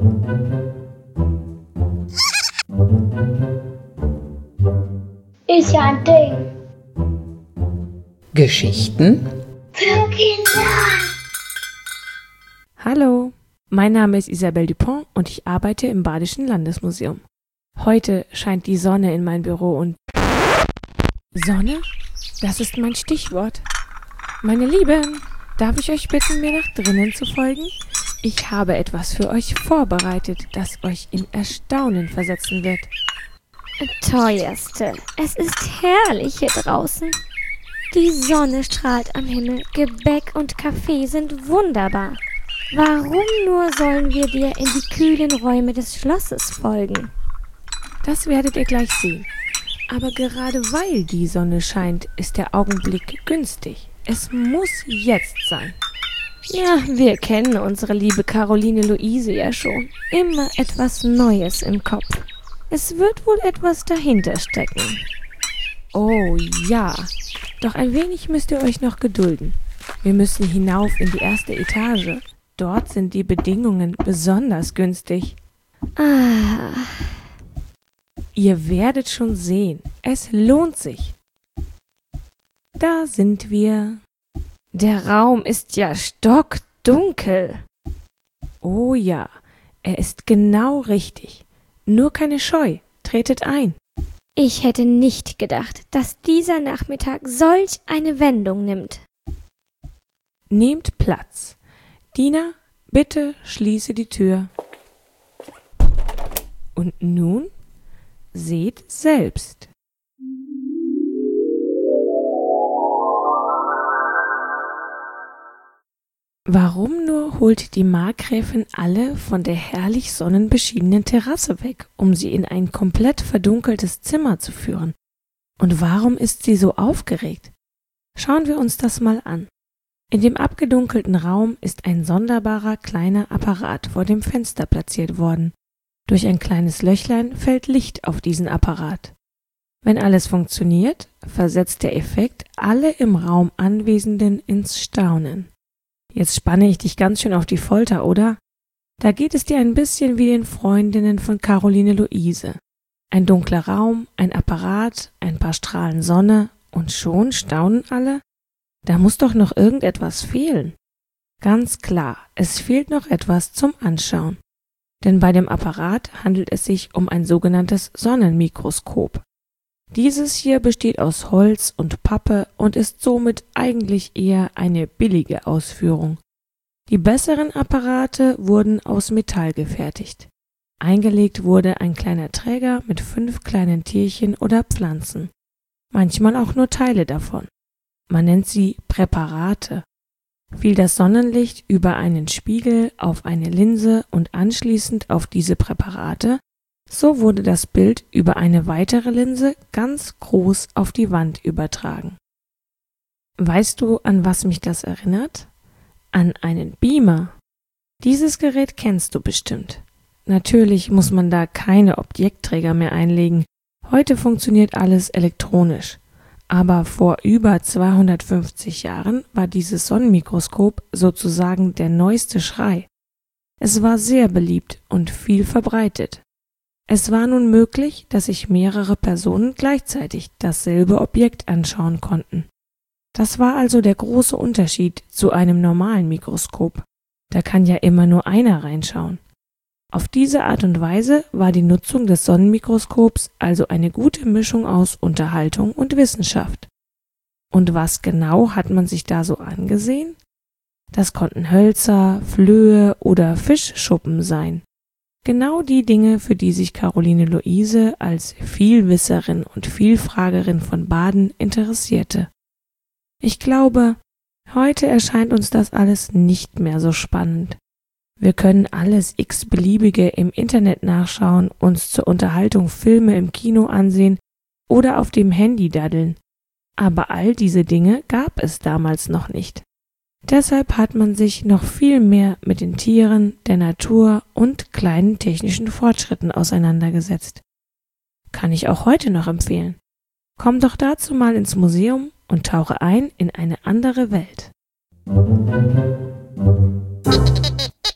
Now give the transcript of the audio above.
Ist ja ein Ding. Geschichten Für Kinder. Hallo, mein Name ist Isabelle Dupont und ich arbeite im Badischen Landesmuseum. Heute scheint die Sonne in mein Büro und... Sonne? Das ist mein Stichwort. Meine Lieben, darf ich euch bitten, mir nach drinnen zu folgen? Ich habe etwas für euch vorbereitet, das euch in Erstaunen versetzen wird. Teuerste, es ist herrlich hier draußen. Die Sonne strahlt am Himmel, Gebäck und Kaffee sind wunderbar. Warum nur sollen wir dir in die kühlen Räume des Schlosses folgen? Das werdet ihr gleich sehen. Aber gerade weil die Sonne scheint, ist der Augenblick günstig. Es muss jetzt sein. Ja, wir kennen unsere liebe Caroline Luise ja schon. Immer etwas Neues im Kopf. Es wird wohl etwas dahinter stecken. Oh ja, doch ein wenig müsst ihr euch noch gedulden. Wir müssen hinauf in die erste Etage. Dort sind die Bedingungen besonders günstig. Ihr werdet schon sehen, es lohnt sich. Da sind wir. Der Raum ist ja stockdunkel. Oh ja, er ist genau richtig. Nur keine Scheu, tretet ein. Ich hätte nicht gedacht, dass dieser Nachmittag solch eine Wendung nimmt. Nehmt Platz. Dina, bitte schließe die Tür. Und nun seht selbst. Warum nur holt die Markgräfin alle von der herrlich sonnenbeschienenen Terrasse weg, um sie in ein komplett verdunkeltes Zimmer zu führen? Und warum ist sie so aufgeregt? Schauen wir uns das mal an. In dem abgedunkelten Raum ist ein sonderbarer kleiner Apparat vor dem Fenster platziert worden. Durch ein kleines Löchlein fällt Licht auf diesen Apparat. Wenn alles funktioniert, versetzt der Effekt alle im Raum Anwesenden ins Staunen. Jetzt spanne ich dich ganz schön auf die Folter, oder? Da geht es dir ein bisschen wie den Freundinnen von Caroline Luise. Ein dunkler Raum, ein Apparat, ein paar Strahlen Sonne und schon staunen alle? Da muss doch noch irgendetwas fehlen. Ganz klar, es fehlt noch etwas zum Anschauen. Denn bei dem Apparat handelt es sich um ein sogenanntes Sonnenmikroskop. Dieses hier besteht aus Holz und Pappe und ist somit eigentlich eher eine billige Ausführung. Die besseren Apparate wurden aus Metall gefertigt. Eingelegt wurde ein kleiner Träger mit 5 kleinen Tierchen oder Pflanzen, manchmal auch nur Teile davon. Man nennt sie Präparate. Fiel das Sonnenlicht über einen Spiegel auf eine Linse und anschließend auf diese Präparate, so wurde das Bild über eine weitere Linse ganz groß auf die Wand übertragen. Weißt du, an was mich das erinnert? An einen Beamer. Dieses Gerät kennst du bestimmt. Natürlich muss man da keine Objektträger mehr einlegen. Heute funktioniert alles elektronisch. Aber vor über 250 Jahren war dieses Sonnenmikroskop sozusagen der neueste Schrei. Es war sehr beliebt und viel verbreitet. Es war nun möglich, dass sich mehrere Personen gleichzeitig dasselbe Objekt anschauen konnten. Das war also der große Unterschied zu einem normalen Mikroskop. Da kann ja immer nur einer reinschauen. Auf diese Art und Weise war die Nutzung des Sonnenmikroskops also eine gute Mischung aus Unterhaltung und Wissenschaft. Und was genau hat man sich da so angesehen? Das konnten Hölzer, Flöhe oder Fischschuppen sein. Genau die Dinge, für die sich Caroline Luise als Vielwisserin und Vielfragerin von Baden interessierte. Ich glaube, heute erscheint uns das alles nicht mehr so spannend. Wir können alles x-beliebige im Internet nachschauen, uns zur Unterhaltung Filme im Kino ansehen oder auf dem Handy daddeln. Aber all diese Dinge gab es damals noch nicht. Deshalb hat man sich noch viel mehr mit den Tieren, der Natur und kleinen technischen Fortschritten auseinandergesetzt. Kann ich auch heute noch empfehlen. Komm doch dazu mal ins Museum und tauche ein in eine andere Welt.